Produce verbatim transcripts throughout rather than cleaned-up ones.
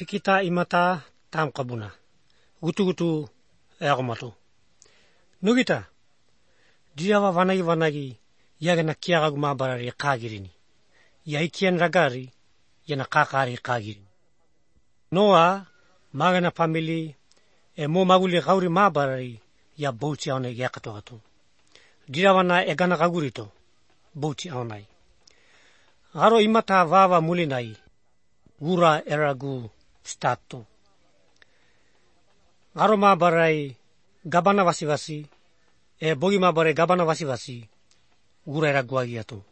Pikita imata tam kabuna. Gutu-gutu eagomato. Nugita. Diawa vanagi vanagi yagana kiagagu mabarari kagirini. Ya ikian ragari yana kakari kagirini. Noa magana family e mo maguli gauri mabarari ya bouchi aone yakatogato. Diawana egana gagurito bouchi aonai. Garo imata vava mulinai ura eragu stato. Garo mabarai gabana vasi vasi e bogi mabarai gabana vasi vasi ura eragu agiato.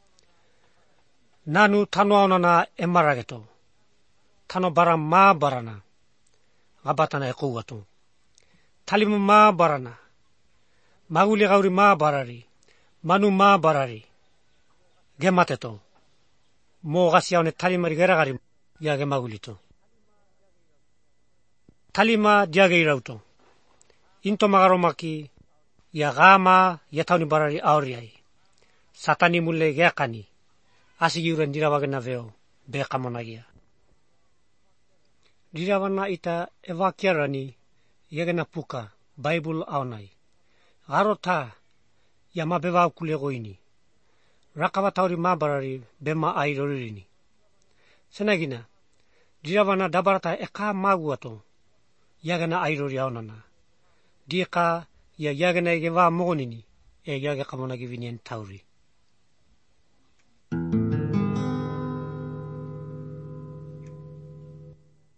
Nanu tano aonana emarageto. Tano bara mabarana gabatana ekougato. Talimu mabarana maguli gauri mabarari manu mabarari gemateto. Mo gasiaone talimari geragari ya gemagulito. Talima diage irauto. Into magaromaki ya gama ya tauni barari auriai. Satani mule geakani. Asigi uren dirawagena veo bekamonagia. Dirawana ita evakiarani yagena puka Bible aonai. Garota ya mabeva kulegoini. Rakava tauri mabarari bema airoririni. Senagina, diravana dabarata eka maguato yagana airori aonana. Dika ya yagana geva mogonini e yaga kamonagi vinien tauri.